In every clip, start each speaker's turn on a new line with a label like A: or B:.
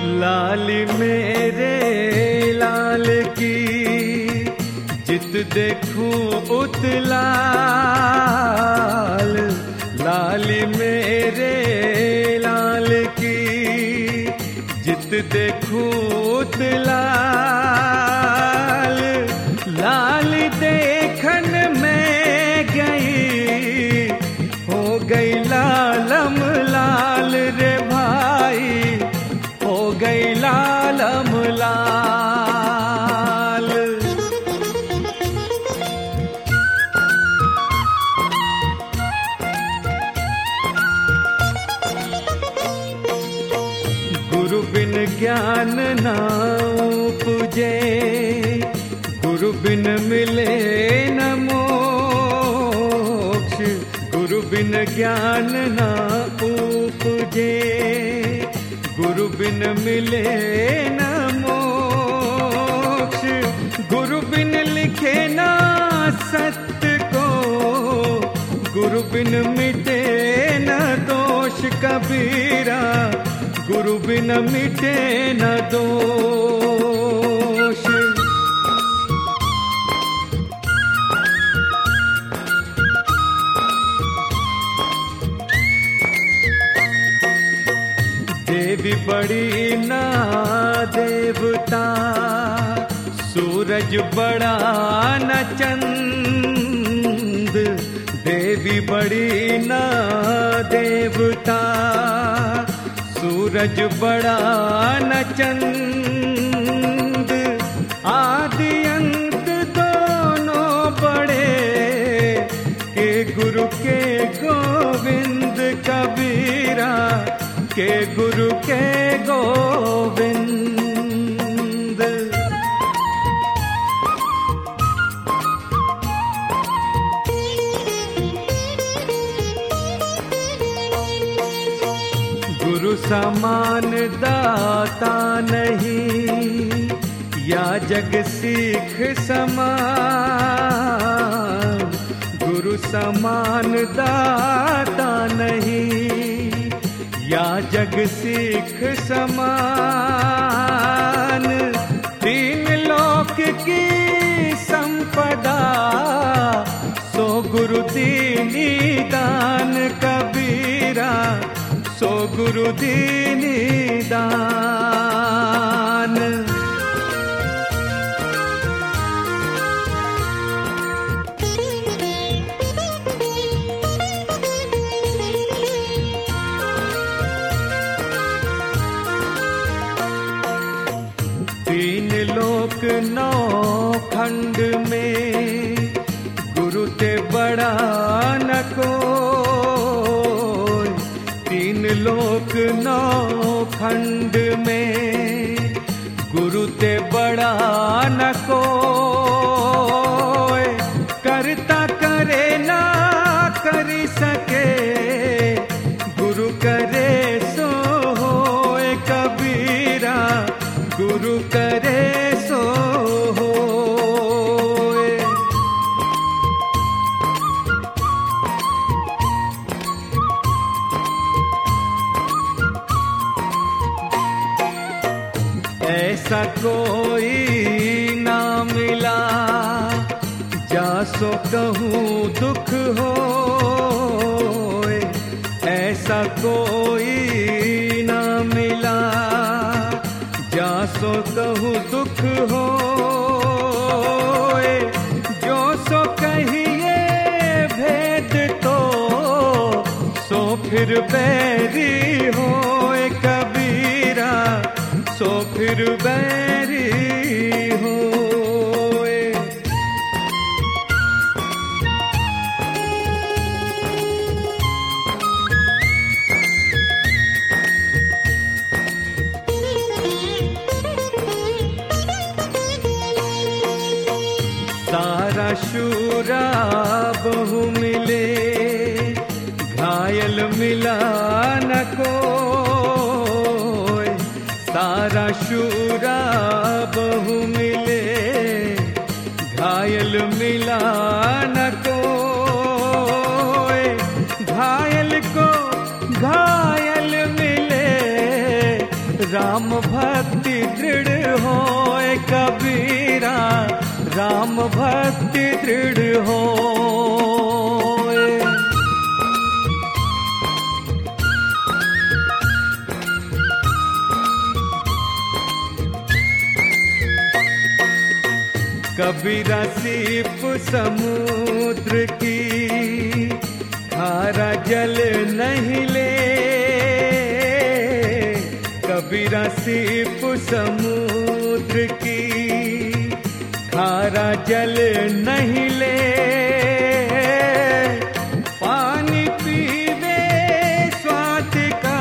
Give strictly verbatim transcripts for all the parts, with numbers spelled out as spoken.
A: लाली मेरे लाल की जित देखूं उतलाल, लाली मेरे लाल की जित देखूं उतलाल। लाल देखन में गई हो गई लालम लाल रे भाई, हो गई लालम लाल। गुरु बिन ज्ञान ना उपजे, गुरु बिन मिले न मोक्ष। गुरु बिन ज्ञान ना उपजे, गुरु बिन मिले न मोक्ष। गुरु बिन लिखे ना सत्य को, गुरु बिन मिटे न दोष कबीरा, गुरु बिन मिटे न दोष। देवी बड़ी ना देवता, सूरज बड़ा न चंद। देवी बड़ी ना देवता, सूरज बड़ा न चंद। आदि अंत दोनों बड़े, के गुरु के गोविंद कबीरा, के गुरु के गोविंद। गुरु समान दाता नहीं, या जग सीख समान। गुरु समान दाता नहीं, या जग सीख समान। तीन लोक की संपदा, सो गुरु दीनी दान कबीरा, सो गुरु दीनी दान। तीन लोक नौ खंड में, गुरु ते बड़ा न कोई। तीन लोक नौ खंड में, गुरु ते बड़ा न कोई। करता करे ना कर सके, गुरु करे सो होए कबीरा, गुरु करे सो होए। ऐसा कोई ना मिला, जासो कहूँ दुख होए। ऐसा कोई ना मिला, जासो कहूँ दुख होए। जो सो कहिए भेद तो, सो फिर बैरी होए कबीरा, सो फिर बैरी होए। सारा शूरा बहु मिले, घायल मिला न कोई। सारा शूरा बहु मिले, घायल मिला न कोई। घायल को घायल मिले, राम भक्ति दृढ़ होए कबीरा, राम भक्ति दृढ़ होए। कबीरा सीप समुद्र की, खारा जल नहीं ले। कबीरा सीप समुद्र की, खारा जल नहीं ले। पानी पीवे स्वाद का,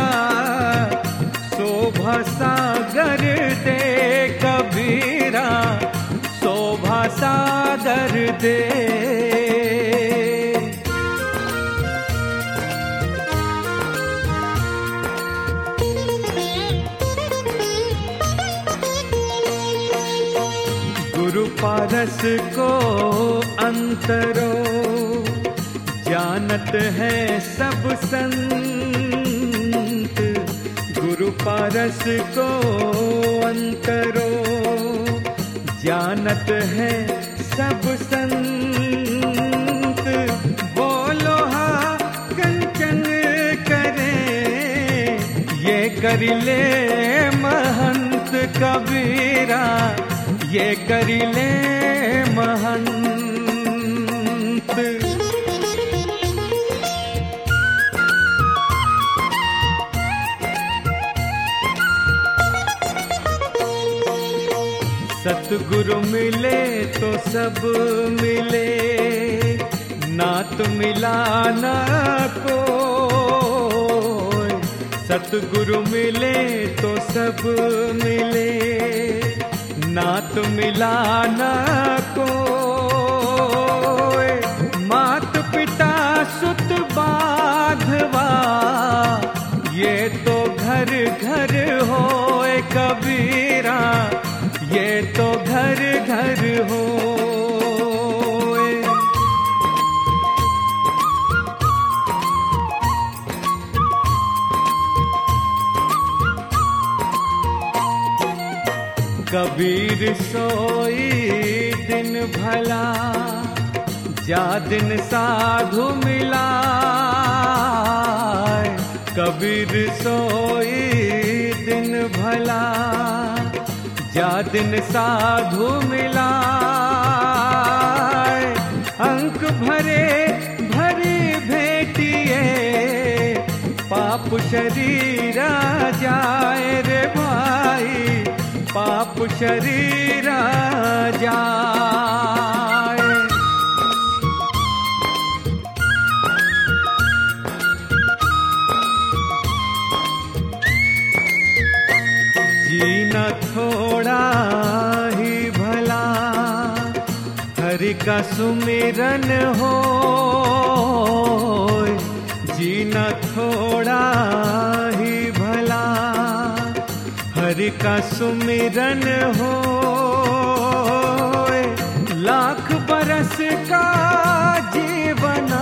A: शोभा सागर दे कबीरा, शोभा सागर दे। गुरु पारस को अंतरो, जानत है सब संत। गुरु पारस को अंतरो, जानत है सब संत। बोलो हा कंचन करे, ये कर ले महंत कबीरा, ये कर ले महंत। सतगुरु मिले तो सब मिले, नात मिला ना कोई। सतगुरु मिले तो सब मिले, नात मिला ना कोई। मात पिता सुत बाधवा, ये तो घर घर होए कबीरा, ये तो घर घर होए। कबीर सोई दिन भला, जा दिन साधु मिला। कबीर सोई दिन भला, जा दिन साधु मिला। अंक भरे भरी भेटिए, पाप शरीरा जाए रे भाई, पाप शरीरा जाए। जीना थोड़ा ही भला, हरि का सुमिरन हो। जीना थोड़ा ही भला, हरि का सुमिरन हो। लाख बरस का जीवना,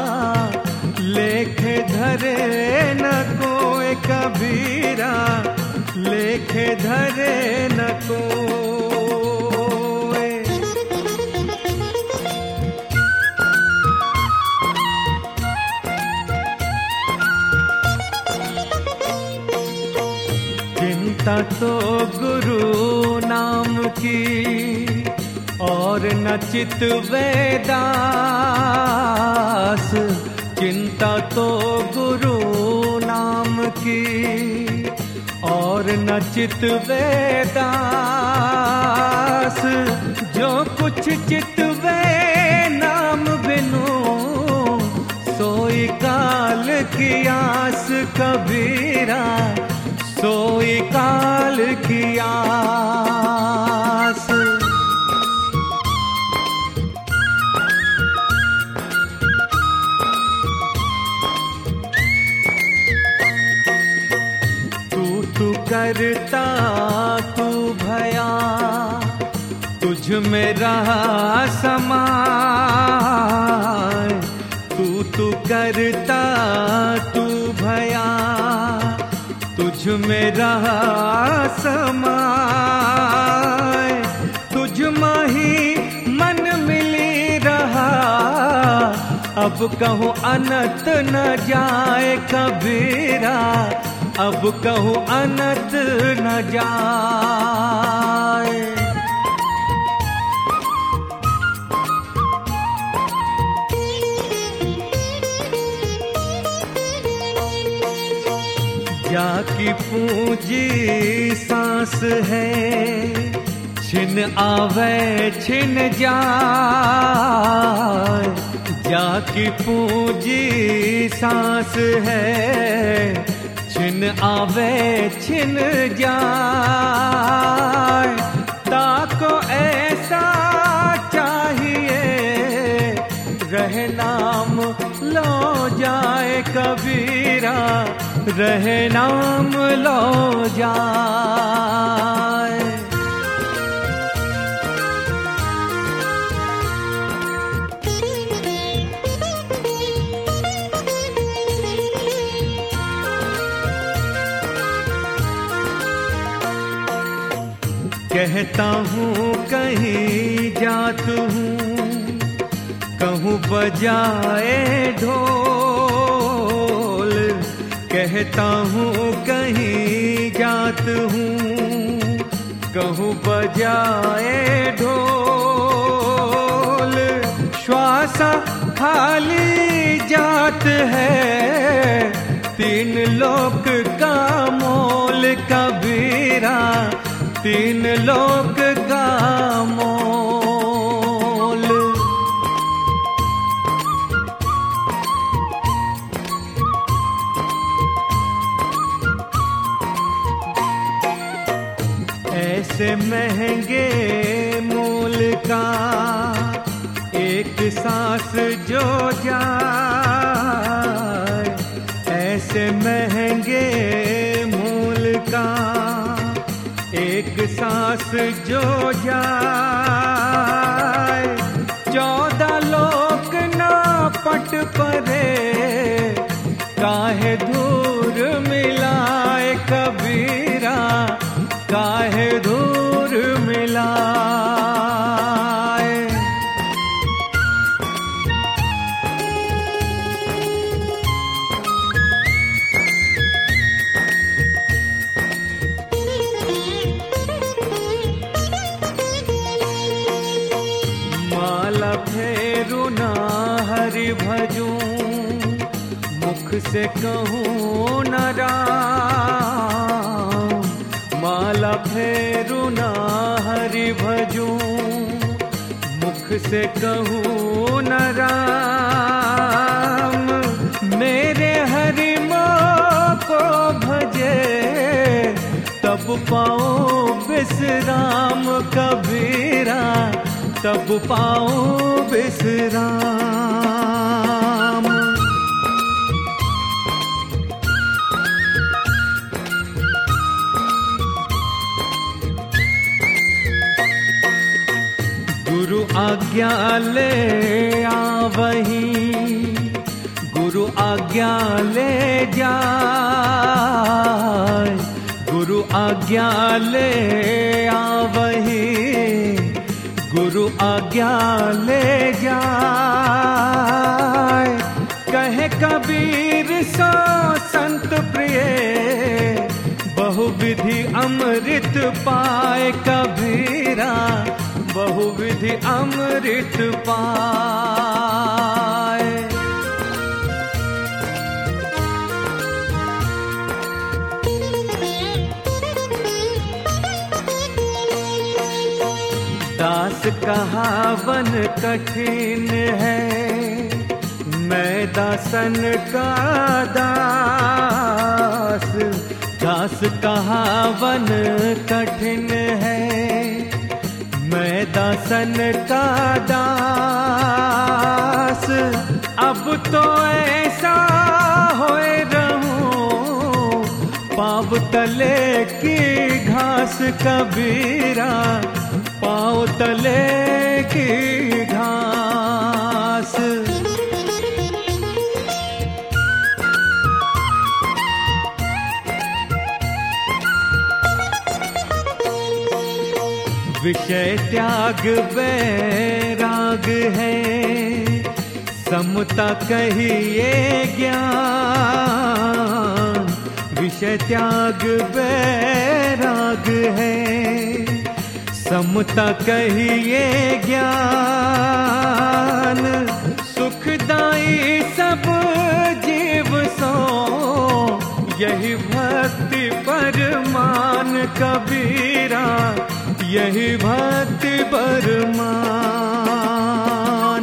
A: लेख धरे न कोई कबीरा, लेख धरे न कोई। चिंता तो गुरु नाम की, और न चित वेदास। चिंता तो गुरु नाम की, और न चित वेदास। जो कुछ चित वे नाम बिनु, सोई काल की आस कबीरा, सोई काल की आस। तू तू करता तू भया, तुझ में रहा समाए। तू तू करता तू भया, तुझ तुझ में रहा समाए, तुझ में ही मन मिली रहा। अब कहूँ अनंत न जाए कबीरा, अब कहूँ अनंत न जाए। जाकी पूंजी सांस है, छिन आवे छिन जाए। जाकी पूंजी सांस है, छिन आवे छिन जाए। ताको ऐसा चाहिए, रहे नाम लो जाए कबीरा, रहे नाम लो जाए। कहता हूँ कहीं जात हूँ, कहूँ बजाए ढोल। कहता हूँ कहीं जात हूँ, कहूँ बजाए ढोल। श्वासा खाली जात है, तीन लोक का मोल कबीरा, तीन लोक का मोल। ऐसे महंगे मोल का एक सांस जो जाए, ऐसे महंगे मोल का एक सांस जो जाए। चौदह लोक ना पट परे, काहे दूर मिलाए कबीरा, काहे दूर मिलाए। माला फेरू ना हरि भजूं, मुख से कहूँ न राम। माला फेरू ना हरि भजूं, मुख से कहूँ न राम। मेरे हरि माँ को भजे, तब पाओ विश्राम कबीरा, तब पाओ विश्राम। गुरु आज्ञा ले आवही, गुरु आज्ञा ले जाए। गुरु आज्ञा ले आवही, गुरु आज्ञा ले जाए। कहे कबीर सो संत प्रिय, बहुविधि अमृत पाए कबीरा, बहुविधि अमृत पाए। दास कहावन कठिन है, मैं दासन का दास। दास कहावन कठिन है, मैं दासन का दास। अब तो ऐसा होए रहूं, पाँव तले की घास कबीरा, पाँव तले की घास। विषय त्याग वैराग है, समता कहिए ज्ञान। विषय त्याग वैराग है, समता कहिए ज्ञान। सुखदाई सब जीव सो, यही भक्ति परमान कबीरा, यही भक्ति परमान।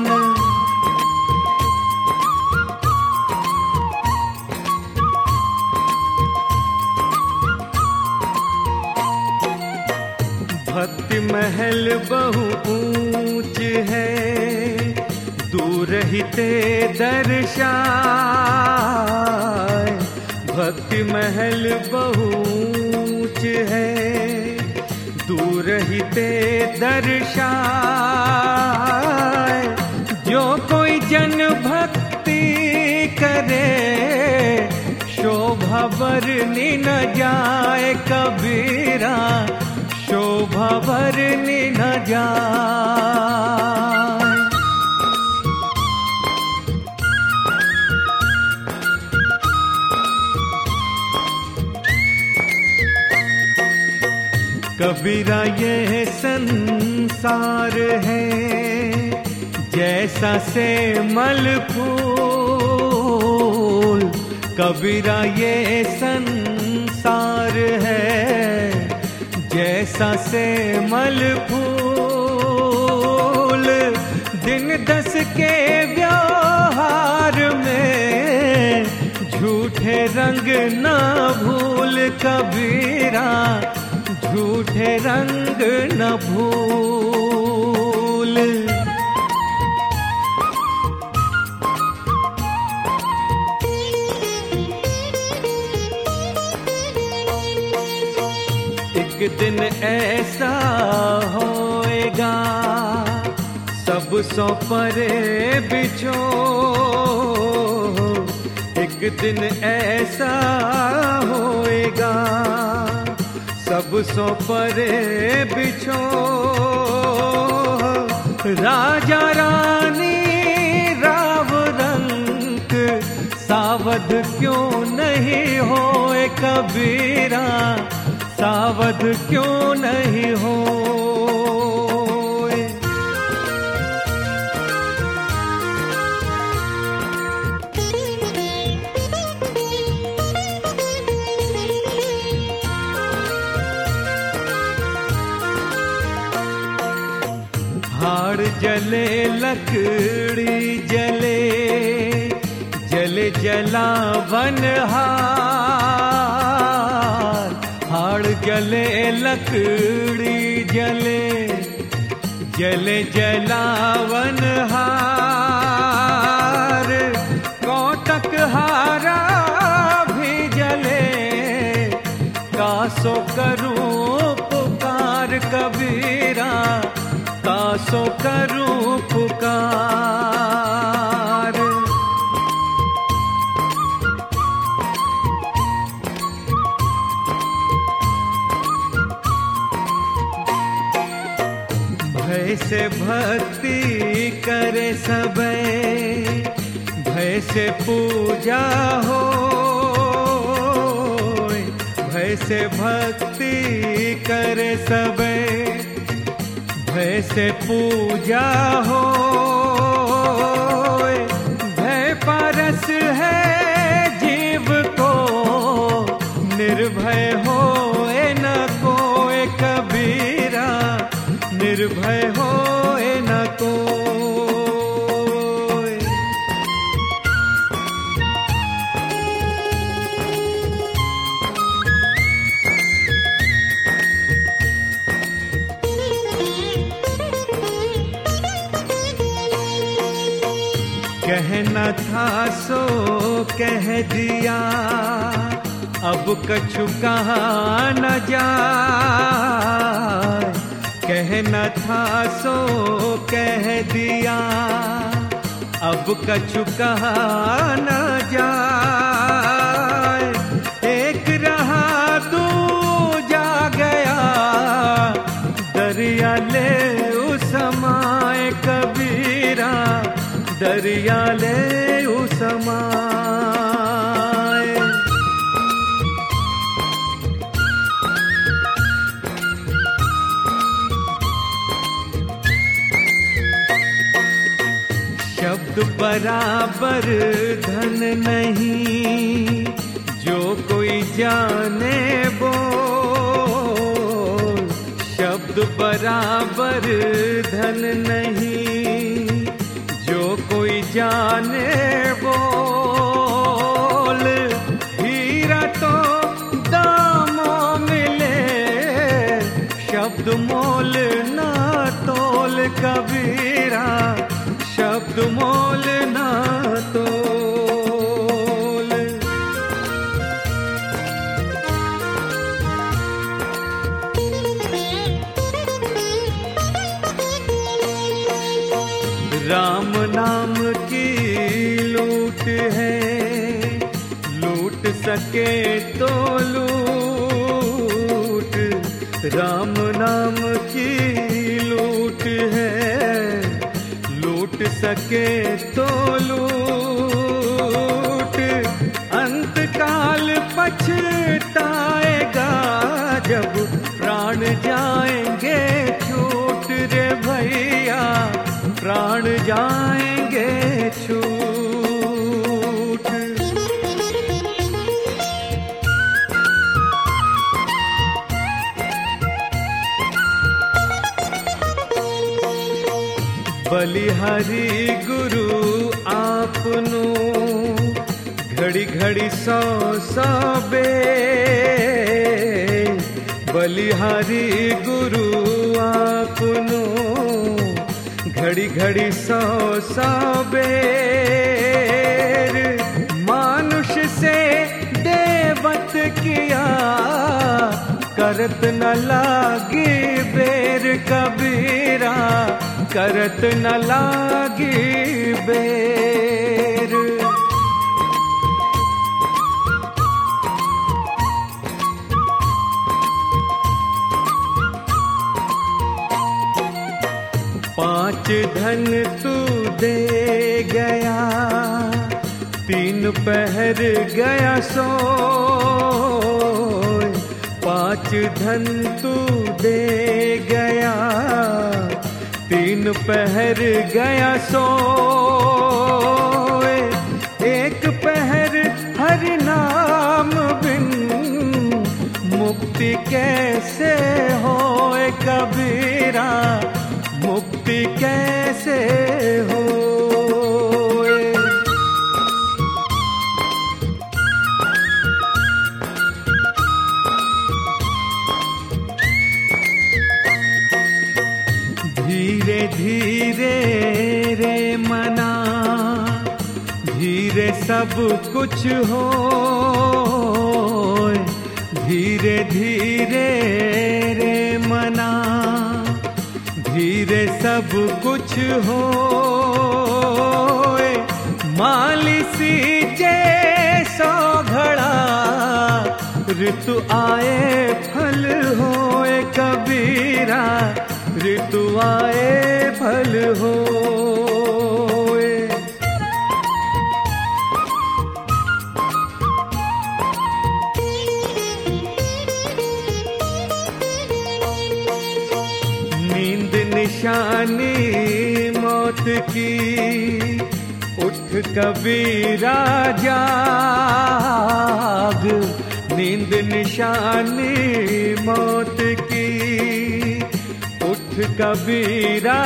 A: भक्ति महल बहु ऊंच है, दूर ही ते दर्शाए। भक्ति महल बहु ऊंच है, दूर ही ते दर्शाए। जो कोई जन भक्ति करे, शोभा बरनी न जाए कबीरा, शोभा बरनी न जाए। कबीरा ये संसार है, जैसा से मल फूल। कबीरा ये संसार है, जैसा से मल फूल। दिन दस के व्यवहार में, झूठे रंग न भूल कबीरा, झूठे रंग न भूल। एक दिन ऐसा होएगा, सब सौ परे बिछो। एक दिन ऐसा होएगा, सब सौ परे बिछो। राजा रानी राव रंग, सावध क्यों नहीं होए कबीरा, सावध क्यों नहीं हो। हाड़ जले लकड़ी जले, जले जलावन हार। हाड़ जले लकड़ी जले, जले जलावन हार। कौतक हारा भी जले, कासो करूं पुकार कबीरा, कासो करूं पुकार। भय से भक्ति करे सबे, भय से पूजा हो। भय से भक्ति करे सबे, भय से पूजा हो। भय पारस है जीव को, निर्भय होए न कोई कबीरा, निर्भय होए न कोई। कहना था सो कह दिया, अब कछु कहा न जाए। कहना था सो कह दिया, अब कछु कहा न जाए। एक रहा दूजा गया, दरिया दरिया ले उसमाए। शब्द बराबर धन नहीं, जो कोई जाने बोल। शब्द बराबर धन नहीं, जो कोई जाने बोल। हीरा तो दामों मिले, शब्द मोल ना तोल कबीरा, शब्द मोल ना तोल। राम नाम की लूट है, लूट सके तो लूट। राम नाम की लूट है, लूट सके तो लूट। अंत काल पछताएगा, जब प्राण जाएंगे छूट रे भैया, प्राण जाएंगे छूट। बलिहारी गुरु आपनो, घड़ी घड़ी सौ सौ बे। बलिहारी गुरु आपनो, घड़ी घड़ी सौ सौ बेर। मानुष से देवत किया, करत न लागी बेर कबीरा, करत न लागी बेर। पांच धन तू दे गया, तीन पहर गया सोए। पांच धन तू दे गया, तीन पहर गया सोए। एक पहर हरि नाम बिन, मुक्ति कैसे होए कबीरा, मुक्ति कैसे होए। धीरे धीरे रे मना, धीरे सब कुछ होए। धीरे धीरे रे मना, धीरे सब कुछ होए। माली सींचे सौ घड़ा, ऋतु आए फल होए कबीरा, ऋतु आए फल होए। नींद निशानी मौत की, उठ कबीरा जाग। नींद निशानी मौत की, उठ कबीरा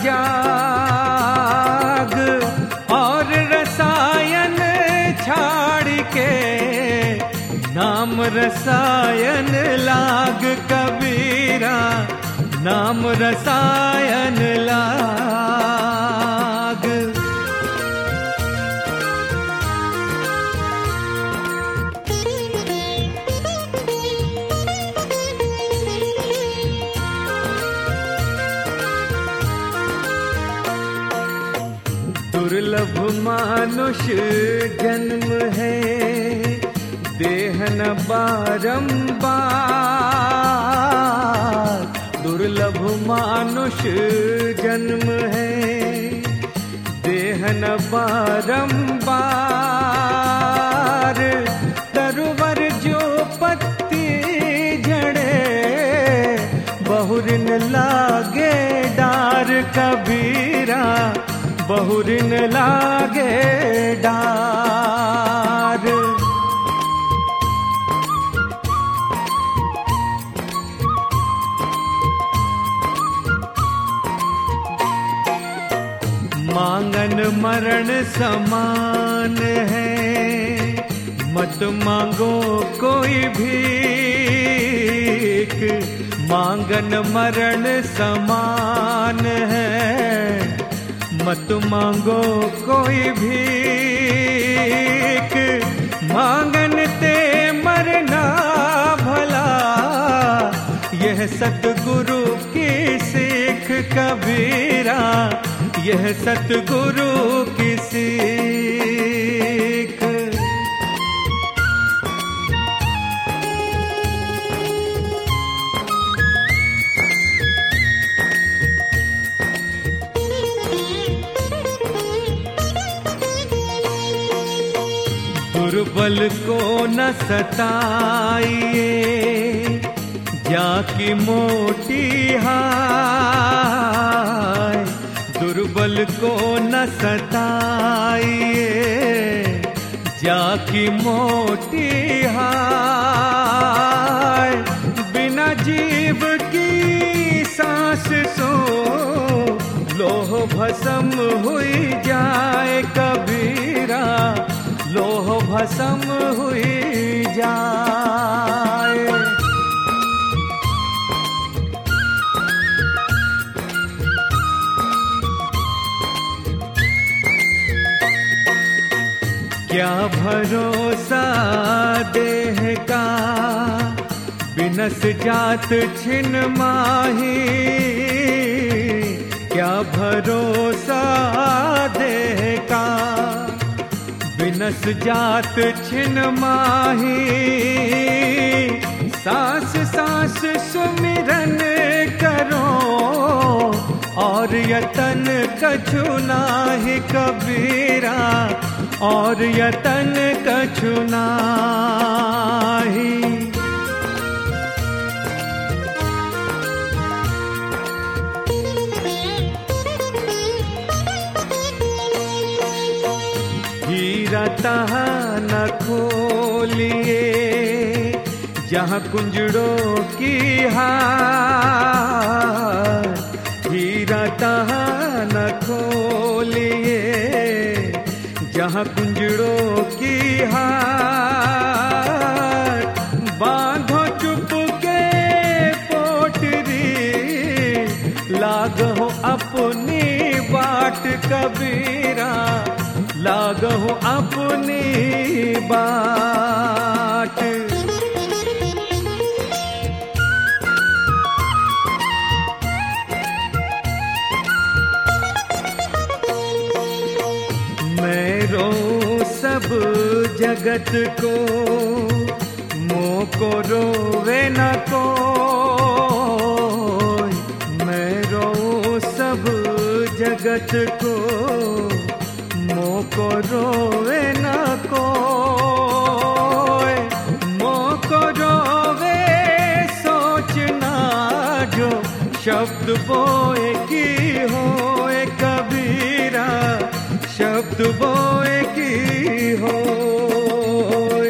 A: जाग। और रसायन छाड़ के, नाम रसायन लाग कबीरा, नाम रसायन लाग। दुर्लभ मानुष जन्म है, देह न बारंबार। दुर्लभ मानुष जन्म है, देह देहन बारंबार, तरुवर जो पत्ती झड़े, बहुरिन लागे डार कबीरा, बहुरिन लागे डार। मांगन मरण समान है, मत मांगो कोई भीख। मांगन मरण समान है, मत मांगो कोई भीख। मांगन ते मरना भला, यह सतगुरु की सीख कबीरा, यह सतगुरु की सीख। दुर्बल को न सताइए, जाकी मोटी हाय। दुर्बल को न सताइए, जाकी मोटी हाय। बिना जीव की सांस सो, लोह भस्म हुई जाए कबीरा, लोह भस्म हुई जाए। क्या भरोसा देह का, बिनस जात छिन माही। क्या भरोसा देह का, बिनस जात छिन माही। सांस सांस सुमिरन करो, और यतन कछु नाहि कबीरा, और यतन कछु नाहि। हीरा तहाँ न खोलिए, जहाँ कुंजड़ों की हार। हीरा तहाँ न खोलिए, जहाँ कुंजड़ों की हार। बांधो चुप के पोटरी, लागो अपनी बाट कबीरा, लागो अपनी बाट। मेरो सब जगत को, मोको रोवे न कोई। मेरो सब जगत को, मोको रोवे न कोई। मोको रोवे सोचना, जो शब्द बोए की होए कबीरा, शब्द बोए की होए।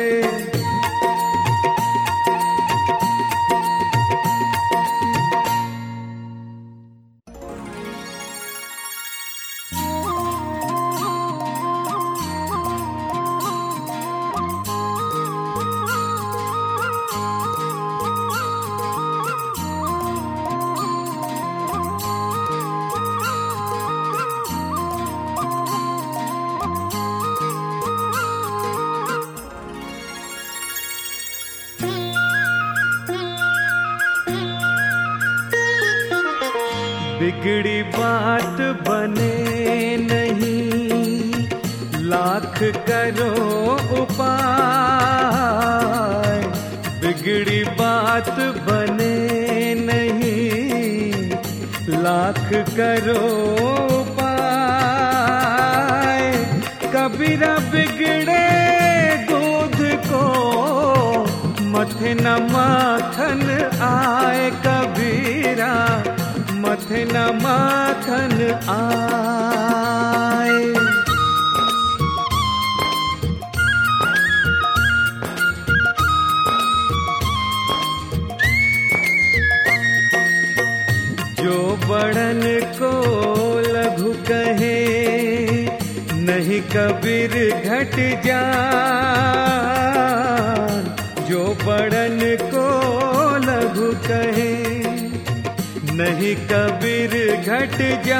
A: बिगड़ी बात बने नहीं, लाख करो उपाय। बिगड़ी बात बने नहीं, लाख करो उपाय। कबीरा बिगड़े दूध को मथे न माखन आए, कबीरा मथे न माखन आए। जो बड़न को लघु कहे, नहीं कबीर घट जान। जो बड़न को लघु कहे, नहीं कबीर घट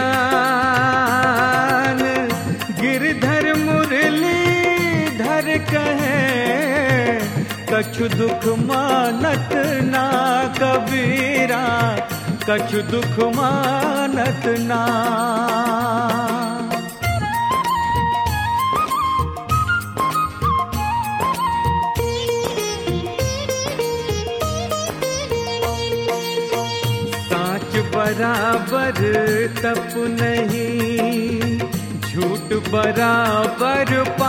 A: जान। गिरधर मुरलीधर कहे, कछु दुख मानत ना, कबीरा कछु दुख मानत ना। साच बराबर तप नहीं, झूठ बराबर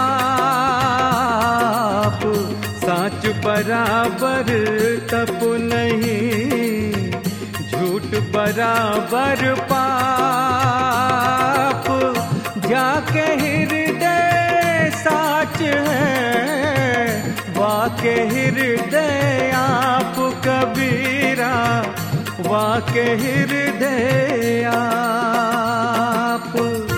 A: पाप। साच बराबर तप नहीं, झूठ बराबर पाप। जाके हृदय साच है, वाके हृदय आप, कबीरा वाके हृदय आप।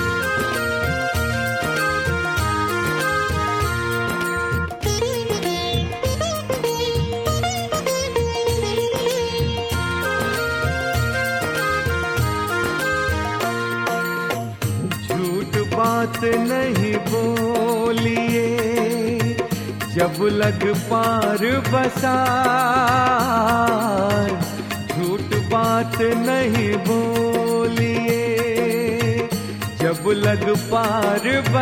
A: बात नहीं बोलिए, जब लग पार बसार। झूठ बात नहीं बोलिए, जब लग पार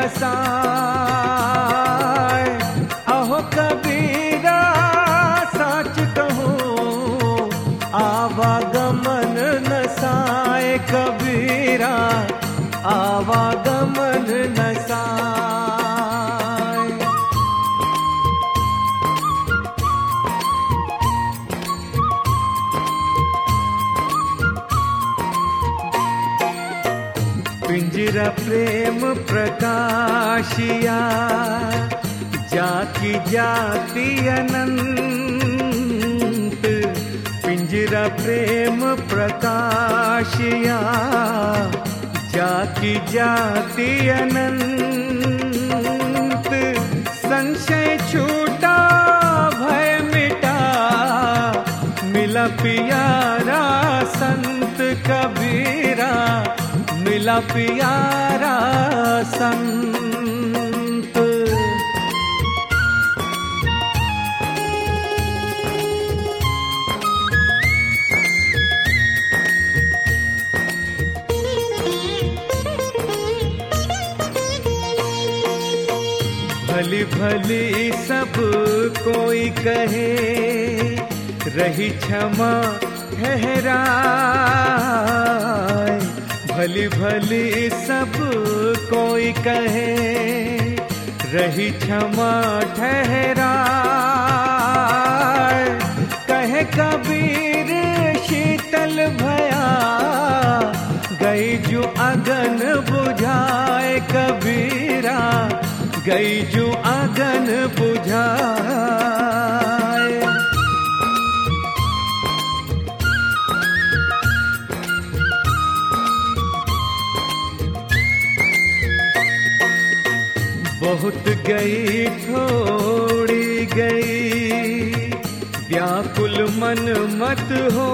A: बसार। अहो कबीरा साच कहो, आवागमन न साए, कबीरा आवागमन न साए। पिंजरा प्रेम प्रकाशिया, जाकी जाति अनंत। पिंजरा प्रेम प्रकाशिया, जाकी जाति अनंत। संशय छूटा भय मिटा, मिला प्यारा संत, कबीरा मिला प्यारा संत। भली भली सब कोई कहे, रही क्षमा ठहराए। भली भली सब कोई कहे, रही क्षमा ठहराए। कहे कबीर शीतल भया, गई जो अगन बुझाए, कबीरा गई जो अगन बुझाए। बहुत गई थोड़ी गई, व्याकुल मन मत हो।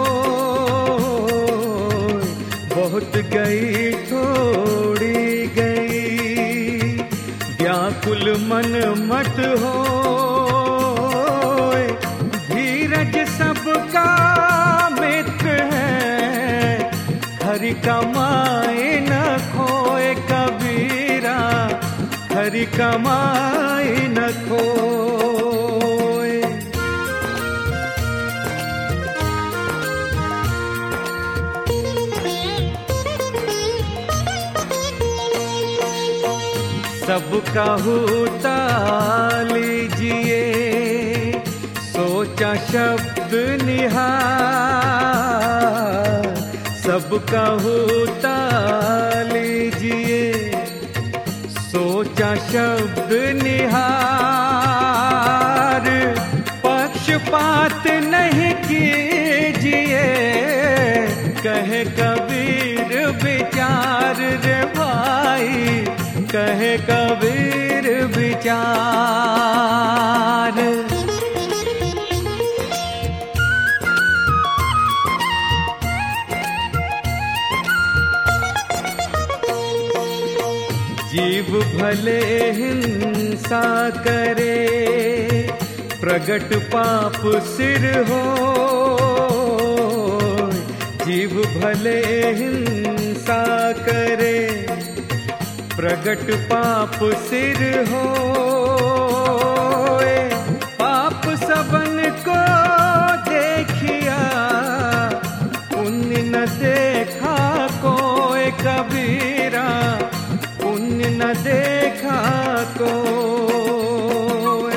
A: बहुत गई थोड़ी गई, व्याकुल मन मत हो। धीरज सबका मित्र है, खरी कमाए न खोए, कबीरा खरी कमाए न खोए। सबका होता लीजिए, सोचा शब्द निहार, सबका होता लीजिए, सोचा शब्द निहार। पक्षपात नहीं कीजिए, कहे कबीर विचार रे भाई, कहे कबीर विचार। जीव भले हिंसा करे, प्रगट पाप सिर हो। जीव भले हिंसा करे, प्रगट पाप सिर हो। पाप सबन को देखिया, पुण्य न देखा कोई कबीरा, पुण्य न देखा कोई।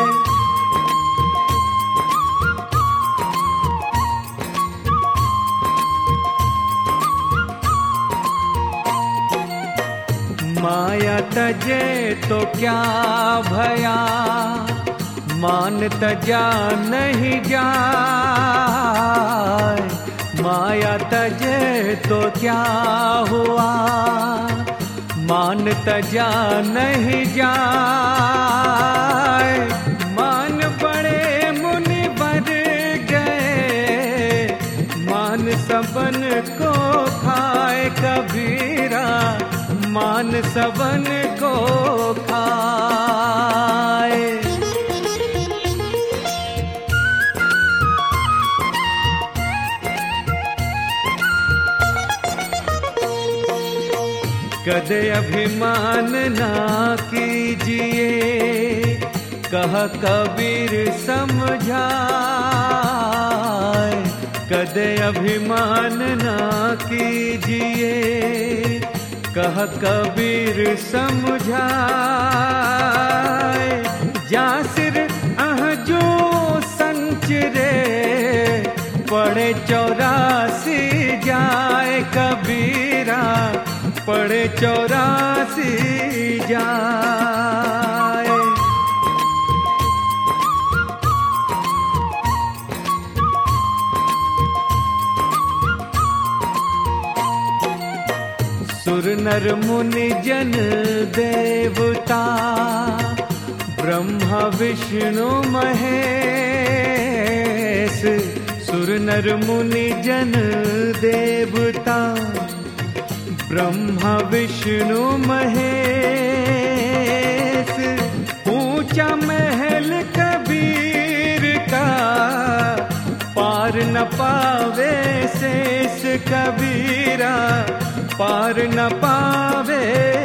A: माया तजे तो क्या भया, मान तजा नहीं जाए। माया तजे तो क्या हुआ, मान तजा नहीं जाए। मान बड़े मुनि बर गए, मान सबन को खाए कबीरा, मान सबन को खाए। कदे अभिमान ना कीजिए, कह कबीर समझाए। कदे अभिमान ना कीजिए, कह कबीर समझाए। जा सिर अह जो संचरे, पड़े चौरासी जाए कबीरा, पड़े चौरासी जाए। सुर नर मुनि जन देवता, ब्रह्मा विष्णु महेश। सुर नर मुनि जन देवता, ब्रह्मा विष्णु महेश। ऊंचा महल कबीर का, पार न पावे शेष कबीरा, पार न पावे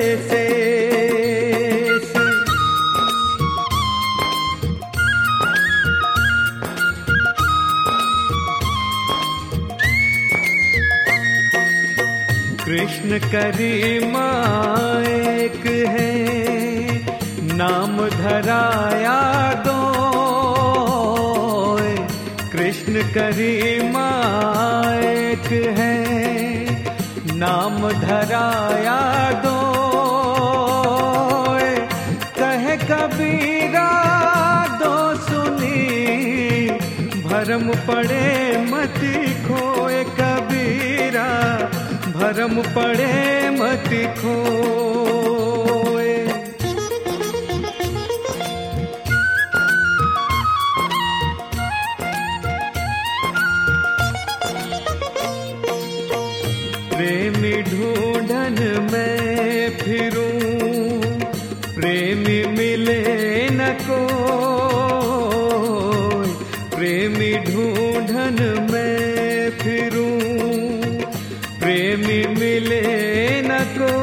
A: शेष। कृष्ण करीमा एक है, नाम धराया दो। कृष्ण करीमा एक है, नाम धराया दो। कहे कबीरा दो सुनी, भरम पड़े मति खोए कबीरा, भरम पड़े मति खोए। प्रेमी ढूंढन में फिरूं, प्रेमी मिले न कोई। प्रेमी ढूंढन में फिरूं, प्रेमी मिले न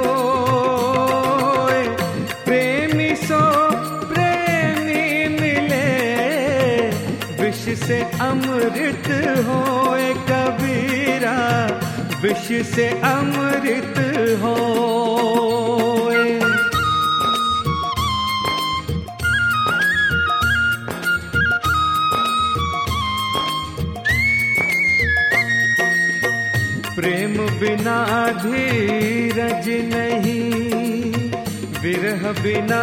A: कोई। प्रेमी सो प्रेमी मिले, विष से अमृत होए कबीरा, विष से अमृत होए। प्रेम बिना धीरज नहीं, विरह बिना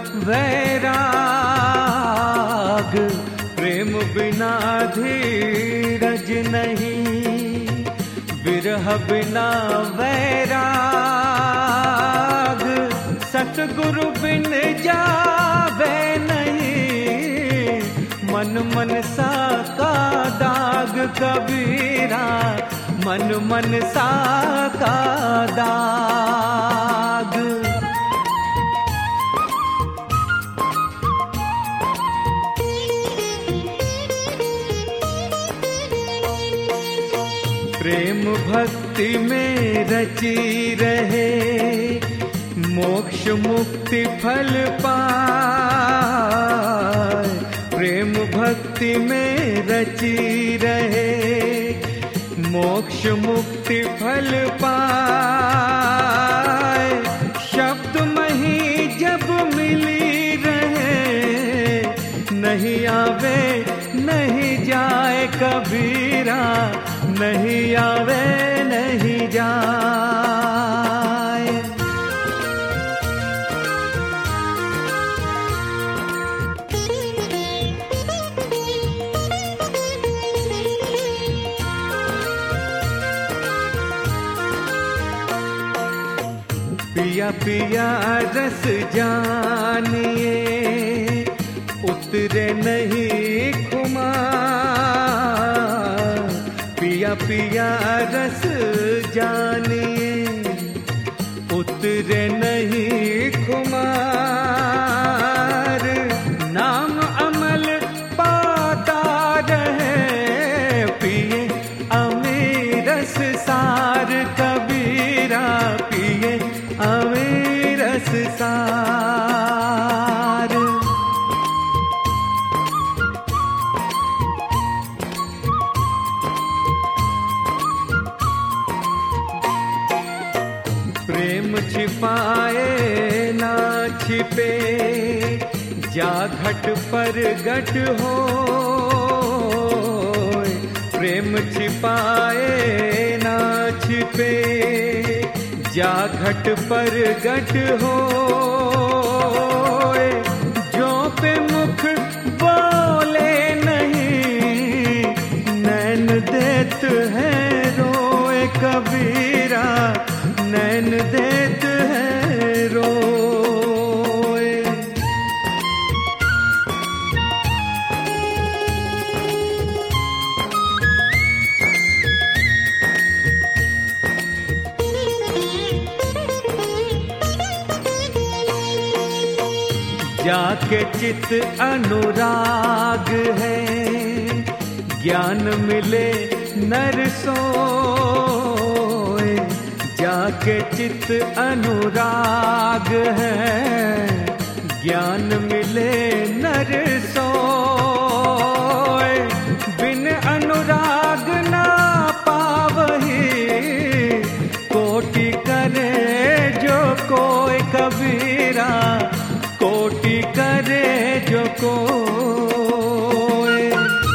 A: वैराग। प्रेम बिना धीरज नहीं, विरह बिना वैराग। सतगुरु बिन जावे नहीं, मन मन सा का दाग कबीरा, मन मन सा का दाग। प्रेम भक्ति में रची रहे, मोक्ष मुक्ति फल पाए। प्रेम भक्ति में रची रहे, मोक्ष मुक्ति फल पाए। शब्द मही जब मिली रहे, नहीं आवे नहीं जाए कबीरा, नहीं आवे नहीं जाए। पिया पिया रस जानिए, उतरे नहीं खुमार। पिया पिया रस जानिए, उतरे नहीं खुमार। नाम अमल पाता रहे, पिए अमीरस सार कबीरा, पिए अमीरस सार। प्रेम छिपाए ना छिपे, जा घट पर घट हो। प्रेम छिपाए ना छिपे, जा घट पर घट हो। जो पे मुख बोले नहीं, नैन देत है रोए कबीरा, नैन देत है रोए। जाके चित अनुराग है, ज्ञान मिले नर सोए। जाके चित अनुराग है, ज्ञान मिले नर सोए। बिन अनुराग ना पावही, कोटि करे जो कोई कबीरा, कोटि करे जो कोई।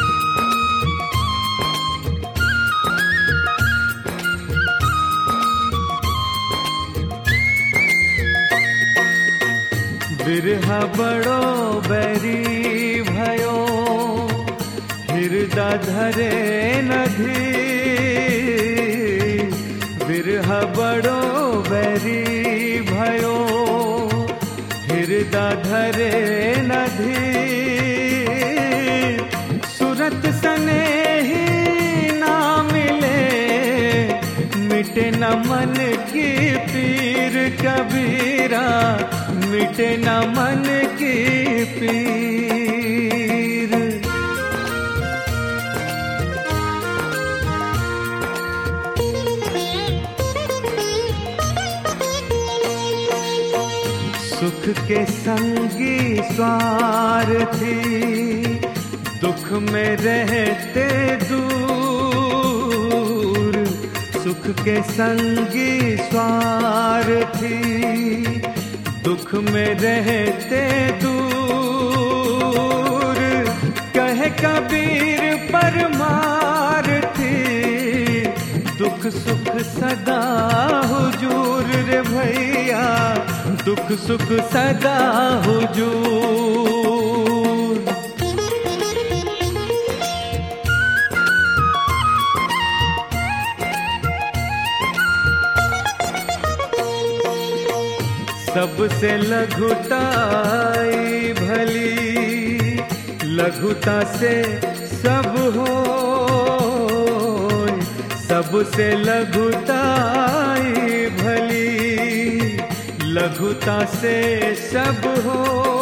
A: बिरहा बड़ो बैरी भयो, हृदय धरे न धीर। बिरहा बड़ो बैरी भयो, हृदय धरे न धीर। सुरत सने ही ना मिले, मिटे न मन की पीर कबीरा, मिटे न मन की पीर। सुख के संगी स्वार्थी, दुख में रहते दूर। सुख के संगी स्वार्थी, दुख में रहते दूर। कहे कबीर परमार्थी, दुख सुख सदा हुजूर रे भैया, दुख सुख सदा हुजूर। सबसे लघुताई भली, लघुता से सब हो, सबसे लघुताई भली, लघुता से सब हो।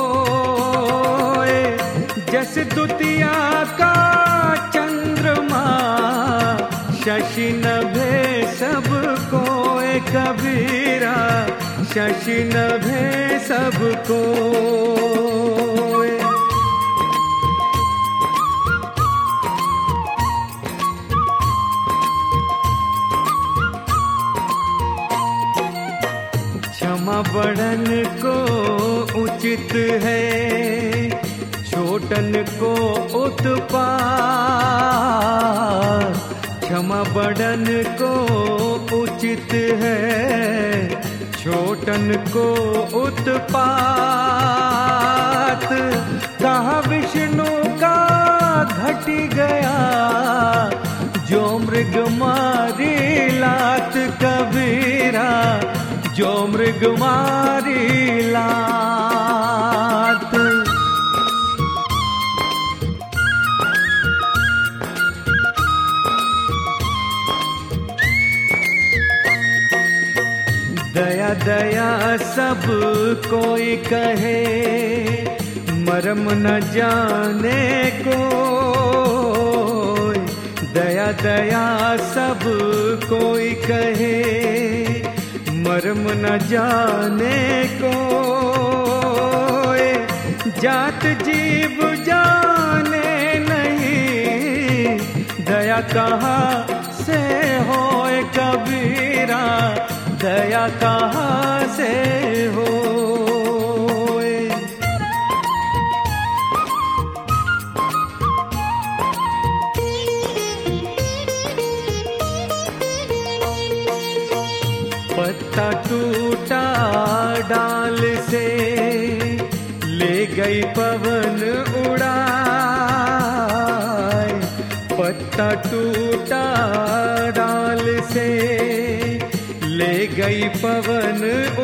A: जस द्वितीया का चंद्रमा, शशि नभे सब कोय कबीरा, शशि नभे सब कोय। क्षमा बड़न को उचित है, छोटन को उत्पात। क्षमा बड़न को उचित है, छोटन को उत्पात। कहा विष्णु का घटी गया, जो मृग मारी लात कबीरा, जो मृग मारी लात। दया दया सब कोई कहे, मरम न जाने को। दया दया सब कोई कहे, मरम न जाने को। जात जीव जाने नहीं, दया कहाँ से होए कबीरा, दया कहाँ से होए। पत्ता टूटा डाल से, ले गई पवन उड़ाए। पत्ता टूटा डाल से, ले गई पवन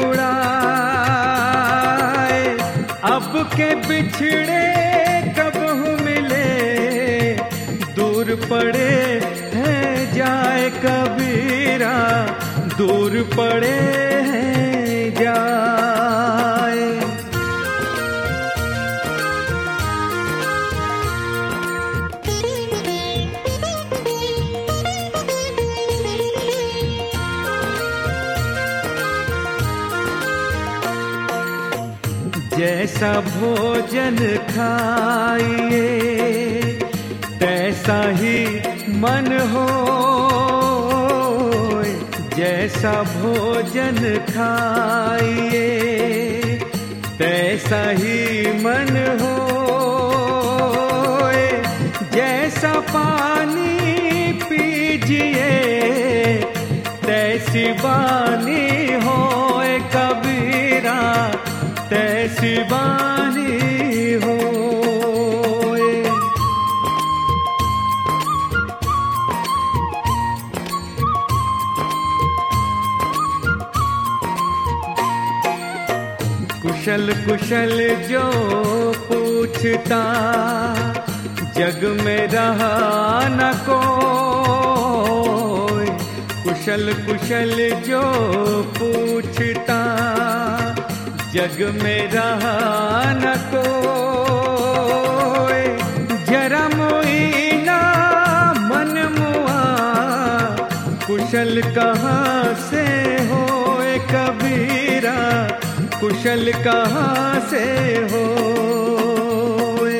A: उड़ाए। अब के बिछड़े कब मिले, दूर पड़े हैं जाए कबीरा, दूर पड़े हैं जाए। जैसा भोजन खाइए, तैसा ही मन हो। जैसा भोजन खाइए, तैसा ही मन हो। जैसा पानी पीजिए, तैसी वाणी होए कबीरा, तैसी वाणी होए। कुशल कुशल जो पूछता, जग में रहा न कोई। कुशल कुशल जो पूछता, जग में रहा न कोई। जरा मोई ना मन मुआ, कुशल कहाँ से होए कबीरा, कुशल कहाँ से होए।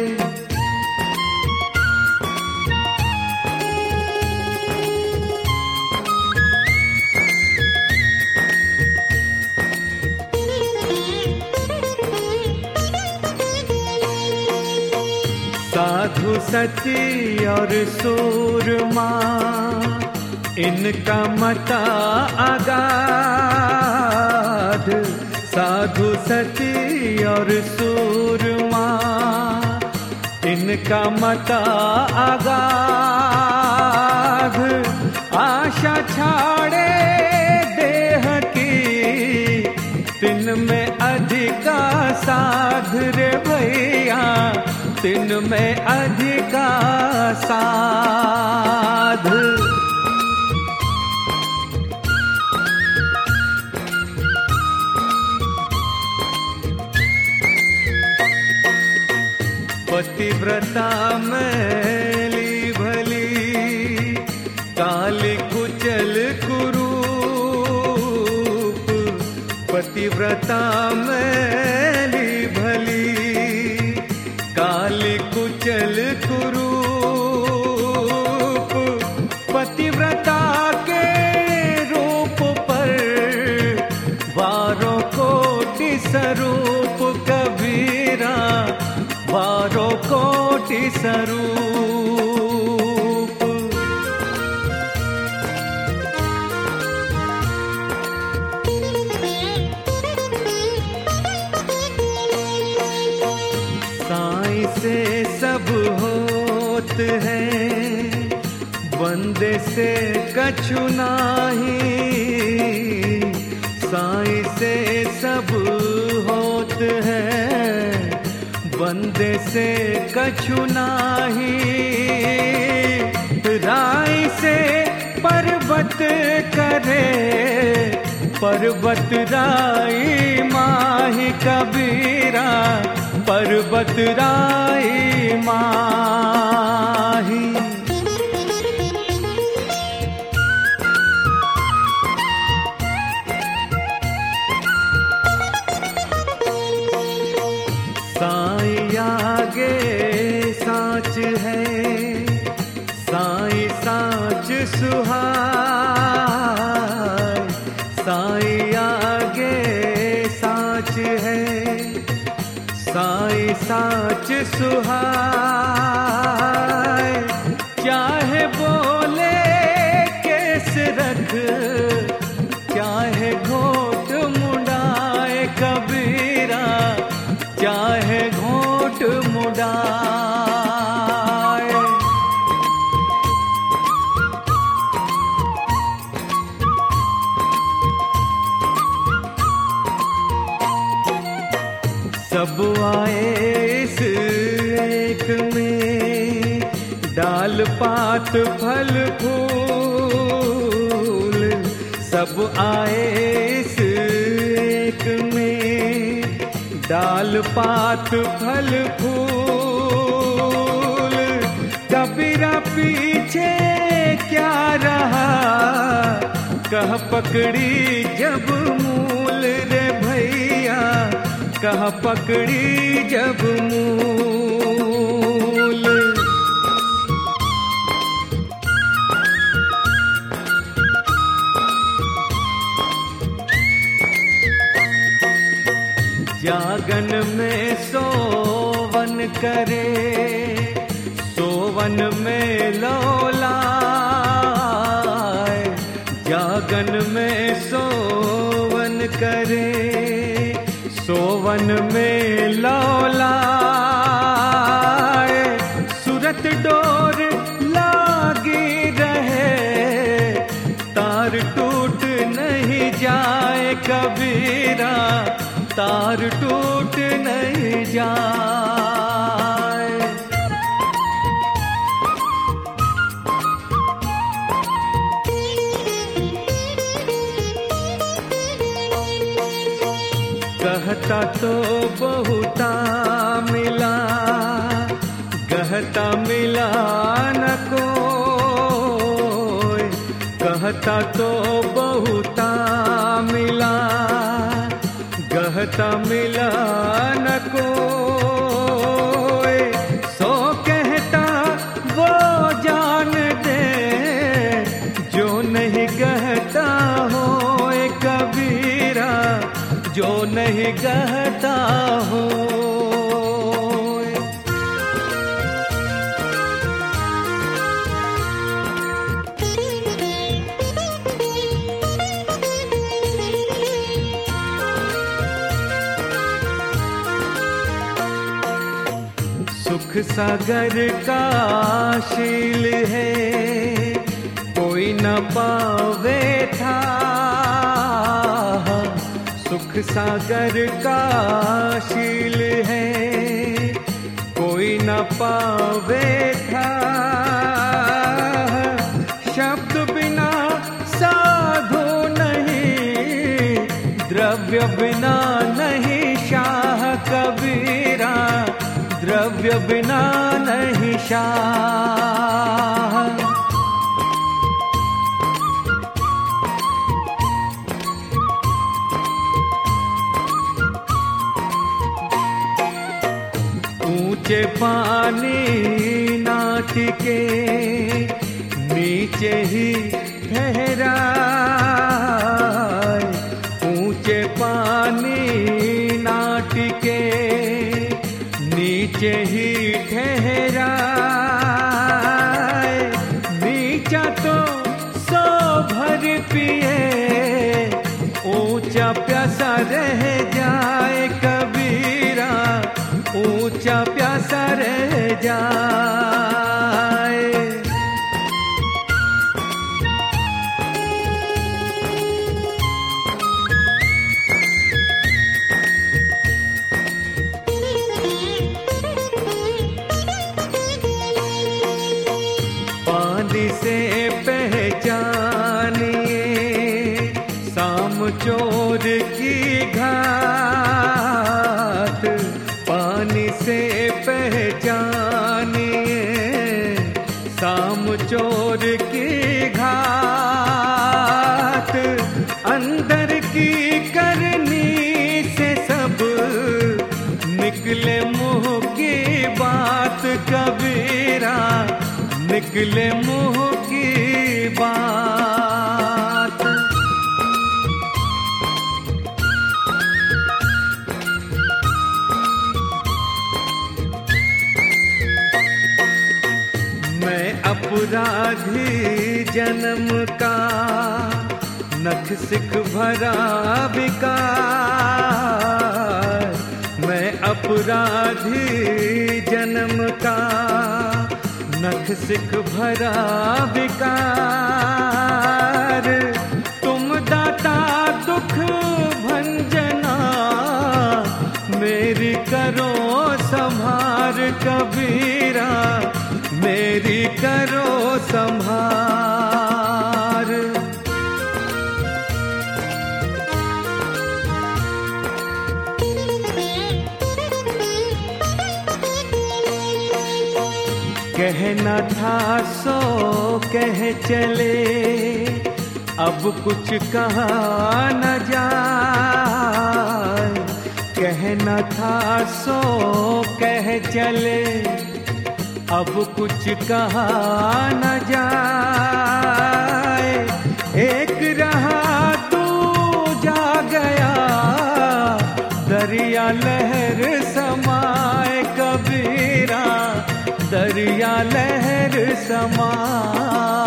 A: साधु सती और सूरमा, इनका मता अगाध, साधु सती और सूरमा। इनका मता अगाध, आशा छाड़े देह की, तिन में अधिका साध रे भैया, तिन में अधिका साध। पतिव्रता मैली भली, काली कुचल कुरूप। पतिव्रता मैली भली, काली कुचल कुरूप। पतिव्रता के रूप पर बारों कोटि स्वरूप कबीरा, बारों कोटि स्वरूप। साईं से सब होत है, बंदे से कछु नाही। साईं से सब होत है, बंदे से कछु नाही। राय से पर्वत करे, पर्वत राई माही कबीरा, पर्वत राई माही। साईं आगे साच है, साईं साच सुहाय। साईं आगे साच है, साईं साच सुहाय। चाहे बोले केस रख, चाहे घोट मुंडाए कबीरा, चाहे घोट मुंडाए। सब आए इस एक में, डाल पात फल फूल। सब आए इस एक में, डाल पात फल फूल। कबीरा पीछे क्या रहा, कह पकड़ी जब मूल रे भैया, कह पकड़ी जब मूल। जागन में सोवन करे, सोवन में लौलाए। जागन में सोवन करे, सोवन में लौलाए। सूरत डोर लागी रहे, तार टूट नहीं जाए कबीरा, तार टूट नहीं जाए। कहता तो बहुता मिला, कहता मिला न कोई। कहता तो बहुता मिला, कहता मिला न कोई। सो कहता वो जान दे, जो नहीं कहता हो कबीरा, जो नहीं कहता हो। सुख सागर का शील है, कोई न पावे था। सुख सागर का शील है, कोई न पावे था। शब्द बिना साधु नहीं, द्रव्य बिना नहीं शाह कबीरा, द्रव्य बिना नहीं शाह। ऊंचे पानी ना टिके, नीचे ही ठहराए। ऊंचे पानी ना टिके, नीचे ही ठहराए। नीचा तो सौ भर पिए, ऊंचा प्यासा रह जाए कबीरा, ऊंचा प्यासा रह जाए। पानी से पहचानिए शाम चोर की घाट, पानी से पहचानिए शाम चोर की घाट। अंदर की करनी से सब निकले मुंह की बात कबीरा, निकले मुंह की बात। मैं अपराधी जन्म का, नख सिख भरा विकार। मैं अपराधी जन्म का, नख सिख भरा विकार। तुम दाता दुख भंजना, मेरी करो संभार कबीरा, मेरी करो संभार। कहना था सो कह चले, अब कुछ कहा न जाए। कहना था सो कह चले, अब कुछ कहा न जाए। एक रहा तू जा गया, दरिया लहर समाए कबीरा, दरिया लहर समाए।